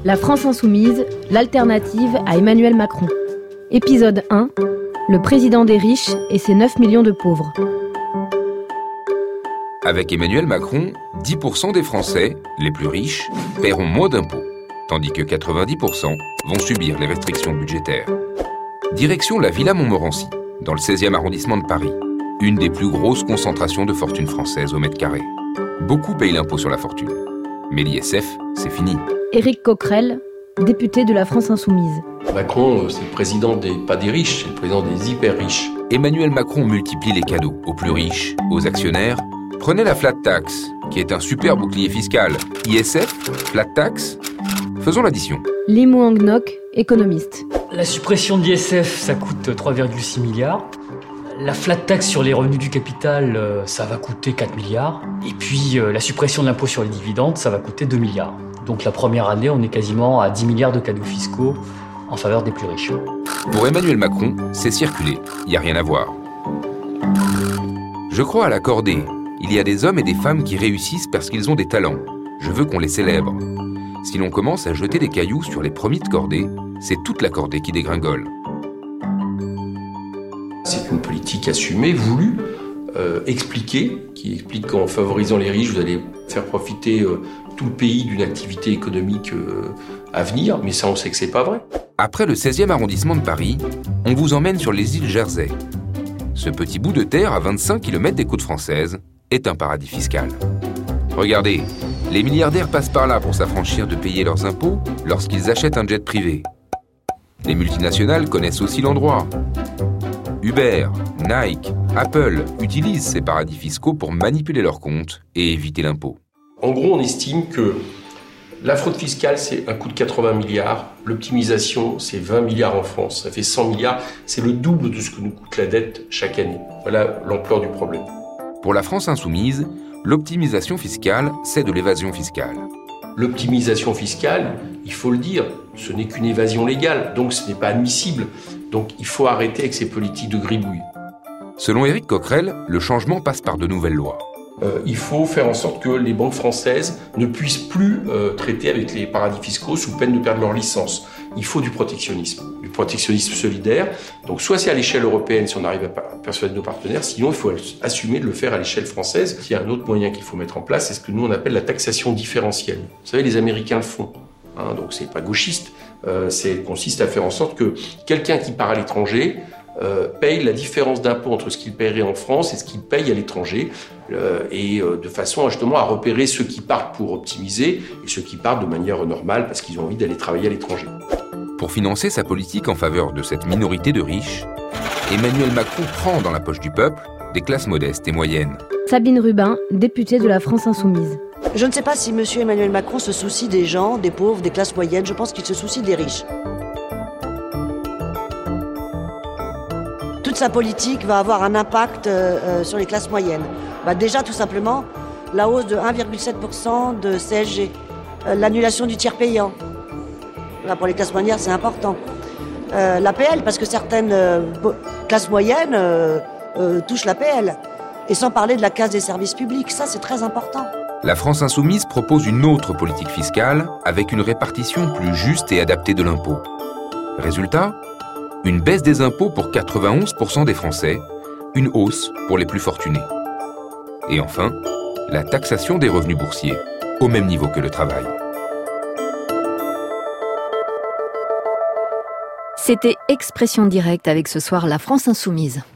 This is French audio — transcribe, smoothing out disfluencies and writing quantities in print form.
La France insoumise, l'alternative à Emmanuel Macron. Épisode 1, le président des riches et ses 9 millions de pauvres. Avec Emmanuel Macron, 10% des Français, les plus riches, paieront moins d'impôts, tandis que 90% vont subir les restrictions budgétaires. Direction la Villa Montmorency, dans le 16e arrondissement de Paris, une des plus grosses concentrations de fortune française au mètre carré. Beaucoup payent l'impôt sur la fortune, mais l'ISF, c'est fini. Éric Coquerel, député de la France insoumise. Macron, c'est le président pas des riches, c'est le président des hyper riches. Emmanuel Macron multiplie les cadeaux aux plus riches, aux actionnaires. Prenez la flat tax, qui est un super bouclier fiscal. ISF, flat tax, faisons l'addition. Limou Angnok, économiste. La suppression de l'ISF, ça coûte 3,6 milliards. La flat tax sur les revenus du capital, ça va coûter 4 milliards. Et puis la suppression de l'impôt sur les dividendes, ça va coûter 2 milliards. Donc la première année, on est quasiment à 10 milliards de cadeaux fiscaux en faveur des plus riches. Pour Emmanuel Macron, c'est circulé, il n'y a rien à voir. Je crois à la cordée. Il y a des hommes et des femmes qui réussissent parce qu'ils ont des talents. Je veux qu'on les célèbre. Si l'on commence à jeter des cailloux sur les promis de cordée, c'est toute la cordée qui dégringole. C'est une politique assumée, voulue, expliquée, qui explique qu'en favorisant les riches, vous allez faire profiter tout le pays d'une activité économique à venir, mais ça, on sait que c'est pas vrai. Après le 16e arrondissement de Paris, on vous emmène sur les îles Jersey. Ce petit bout de terre à 25 km des côtes françaises est un paradis fiscal. Regardez, les milliardaires passent par là pour s'affranchir de payer leurs impôts lorsqu'ils achètent un jet privé. Les multinationales connaissent aussi l'endroit. Uber, Nike, Apple utilisent ces paradis fiscaux pour manipuler leurs comptes et éviter l'impôt. En gros, on estime que la fraude fiscale, c'est un coût de 80 milliards. L'optimisation, c'est 20 milliards en France. Ça fait 100 milliards. C'est le double de ce que nous coûte la dette chaque année. Voilà l'ampleur du problème. Pour la France insoumise, l'optimisation fiscale, c'est de l'évasion fiscale. L'optimisation fiscale, il faut le dire, ce n'est qu'une évasion légale, donc ce n'est pas admissible. Donc il faut arrêter avec ces politiques de gribouille. Selon Éric Coquerel, le changement passe par de nouvelles lois. Il faut faire en sorte que les banques françaises ne puissent plus traiter avec les paradis fiscaux sous peine de perdre leur licence. Il faut du protectionnisme solidaire. Donc soit c'est à l'échelle européenne si on arrive à persuader nos partenaires, sinon il faut assumer de le faire à l'échelle française. Il y a un autre moyen qu'il faut mettre en place, c'est ce que nous on appelle la taxation différentielle. Vous savez, les Américains le font, donc c'est pas gauchiste. Consiste à faire en sorte que quelqu'un qui part à l'étranger paye la différence d'impôt entre ce qu'il paierait en France et ce qu'il paye à l'étranger, de façon justement à repérer ceux qui partent pour optimiser et ceux qui partent de manière normale parce qu'ils ont envie d'aller travailler à l'étranger. Pour financer sa politique en faveur de cette minorité de riches, Emmanuel Macron prend dans la poche du peuple des classes modestes et moyennes. Sabine Rubin, députée de la France insoumise. Je ne sais pas si M. Emmanuel Macron se soucie des gens, des pauvres, des classes moyennes. Je pense qu'il se soucie des riches. Toute sa politique va avoir un impact sur les classes moyennes. Déjà, tout simplement, la hausse de 1,7% de CSG, l'annulation du tiers payant. Là, pour les classes moyennes, c'est important. L'APL, parce que certaines classes moyennes touchent l'APL. Et sans parler de la casse des services publics, ça, c'est très important. La France insoumise propose une autre politique fiscale avec une répartition plus juste et adaptée de l'impôt. Résultat, une baisse des impôts pour 91% des Français, une hausse pour les plus fortunés. Et enfin, la taxation des revenus boursiers, au même niveau que le travail. C'était Expression Directe avec ce soir la France insoumise.